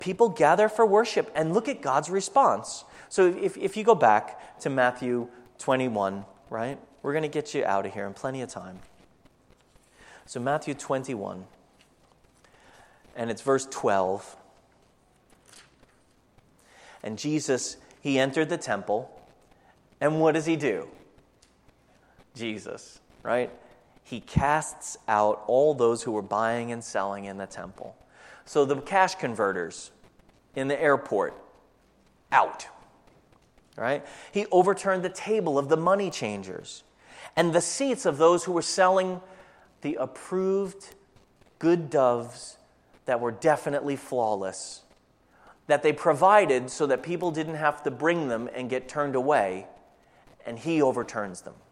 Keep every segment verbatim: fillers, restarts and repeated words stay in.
People gather for worship, and look at God's response. So if, if you go back to Matthew twenty-one, right? We're going to get you out of here in plenty of time. So Matthew twenty-one, and it's verse twelve. And Jesus, he entered the temple, and what does he do? Jesus, right? He casts out all those who were buying and selling in the temple. So the cash converters in the airport, out. Right? He overturned the table of the money changers and the seats of those who were selling the approved good doves that were definitely flawless, that they provided so that people didn't have to bring them and get turned away, and he overturns them.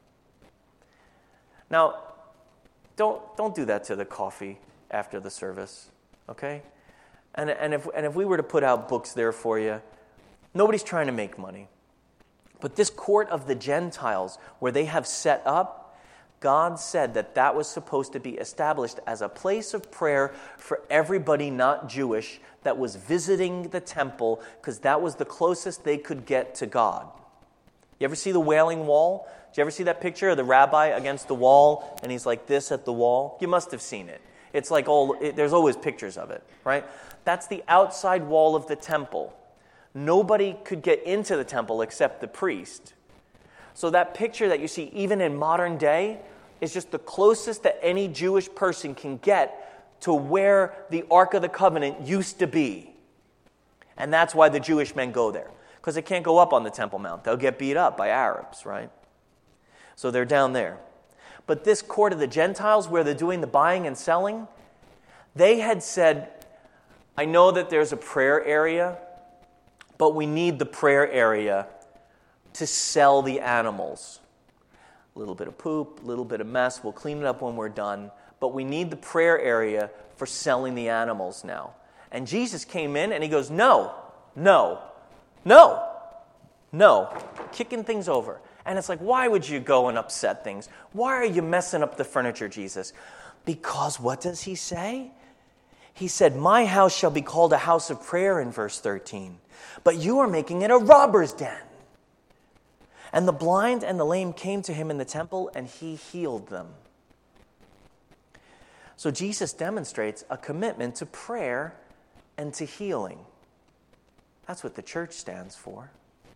Now, don't don't do that to the coffee after the service, okay? And and if and if we were to put out books there for you, nobody's trying to make money. But this court of the Gentiles, where they have set up, God said that that was supposed to be established as a place of prayer for everybody not Jewish that was visiting the temple, because that was the closest they could get to God. You ever see the Wailing Wall? Did you ever see that picture of the rabbi against the wall, and he's like this at the wall? You must have seen it. It's like all, it, there's always pictures of it, right? That's the outside wall of the temple. Nobody could get into the temple except the priest. So that picture that you see even in modern day is just the closest that any Jewish person can get to where the Ark of the Covenant used to be. And that's why the Jewish men go there, because they can't go up on the Temple Mount. They'll get beat up by Arabs, right? So they're down there. But this court of the Gentiles, where they're doing the buying and selling, they had said, I know that there's a prayer area, but we need the prayer area to sell the animals. A little bit of poop, a little bit of mess. We'll clean it up when we're done. But we need the prayer area for selling the animals now. And Jesus came in and he goes, no, no, no, no. Kicking things over. And it's like, why would you go and upset things? Why are you messing up the furniture, Jesus? Because what does he say? He said, my house shall be called a house of prayer in verse thirteen. But you are making it a robber's den. And the blind and the lame came to him in the temple, and he healed them. So Jesus demonstrates a commitment to prayer and to healing. That's what the church stands for.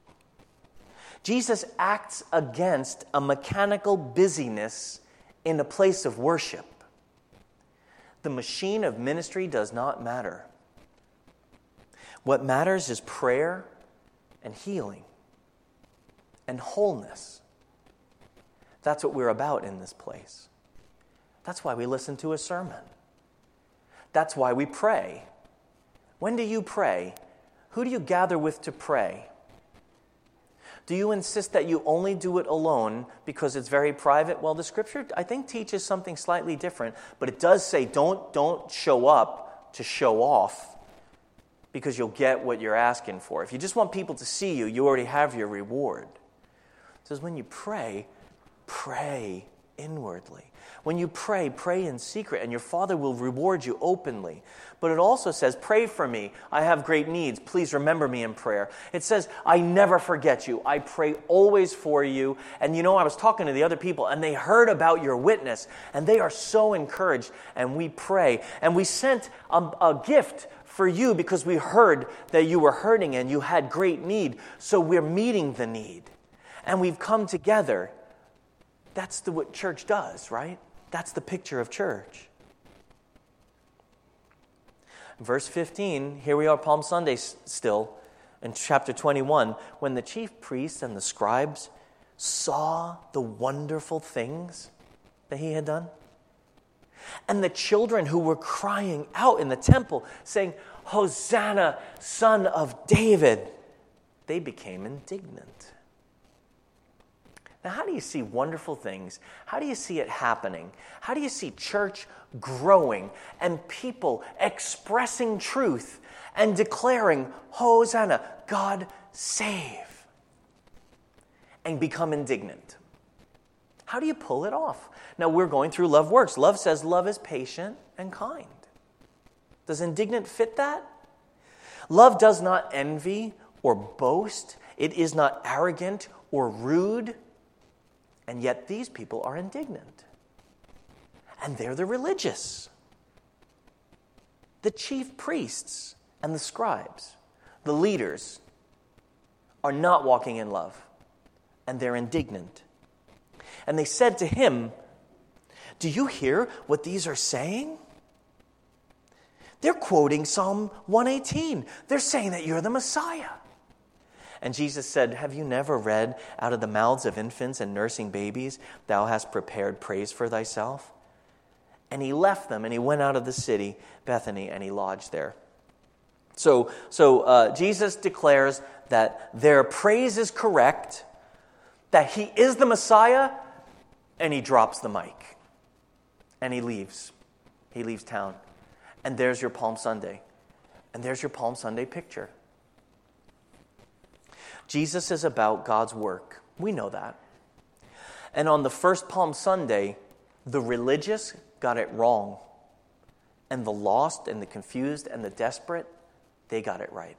Jesus acts against a mechanical busyness in a place of worship. The machine of ministry does not matter. What matters is prayer and healing and wholeness. That's what we're about in this place. That's why we listen to a sermon. That's why we pray. When do you pray? Who do you gather with to pray? Do you insist that you only do it alone because it's very private? Well, the scripture, I think, teaches something slightly different, but it does say don't, don't show up to show off, because you'll get what you're asking for. If you just want people to see you, you already have your reward. It says when you pray, pray inwardly. When you pray, pray in secret, and your Father will reward you openly. But it also says, pray for me. I have great needs. Please remember me in prayer. It says, I never forget you. I pray always for you. And you know, I was talking to the other people, and they heard about your witness, and they are so encouraged, and we pray. And we sent a, a gift for you because we heard that you were hurting and you had great need. So we're meeting the need. And we've come together. That's the, what church does, right? That's the picture of church. Verse fifteen, here we are, Palm Sunday still, in chapter twenty-one, when the chief priests and the scribes saw the wonderful things that he had done. And the children who were crying out in the temple, saying, Hosanna, son of David, they became indignant. Now, how do you see wonderful things? How do you see it happening? How do you see church growing and people expressing truth and declaring, Hosanna, God save, and become indignant? How do you pull it off? Now, we're going through Love Works. Love says love is patient and kind. Does indignant fit that? Love does not envy or boast. It is not arrogant or rude. And yet these people are indignant. And they're the religious, the chief priests and the scribes, the leaders, are not walking in love. And they're indignant. And they said to him, "Do you hear what these are saying?" They're quoting Psalm one eighteen. They're saying that you're the Messiah. And Jesus said, "Have you never read, out of the mouths of infants and nursing babies, thou hast prepared praise for thyself?" And he left them and he went out of the city, Bethany, and he lodged there. So, so uh, Jesus declares that their praise is correct, that he is the Messiah, and he drops the mic. And he leaves. He leaves town. And there's your Palm Sunday. And there's your Palm Sunday picture. Jesus is about God's work. We know that. And on the first Palm Sunday, the religious got it wrong. And the lost and the confused and the desperate, they got it right.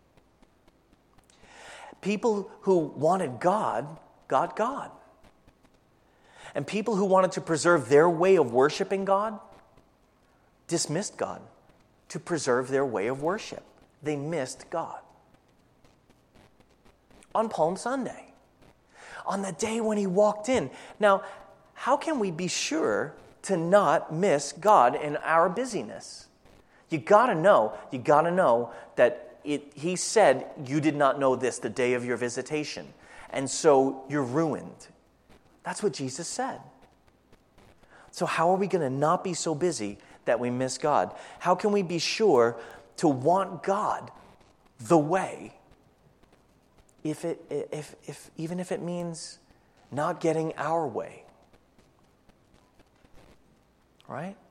People who wanted God, got God. And people who wanted to preserve their way of worshiping God, dismissed God to preserve their way of worship. They missed God. On Palm Sunday, on the day when he walked in. Now, how can we be sure to not miss God in our busyness? You got to know, you got to know that it, he said you did not know this the day of your visitation. And so you're ruined. That's what Jesus said. So how are we going to not be so busy that we miss God? How can we be sure to want God the way, if it, if, if, even if it means not getting our way? Right?